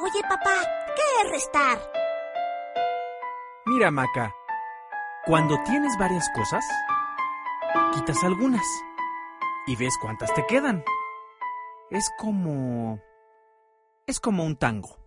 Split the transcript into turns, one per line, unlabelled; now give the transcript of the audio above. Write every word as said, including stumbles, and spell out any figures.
Oye, papá, ¿qué es restar?
Mira, Maca, cuando tienes varias cosas, quitas algunas y ves cuántas te quedan. Es como... es como un tango.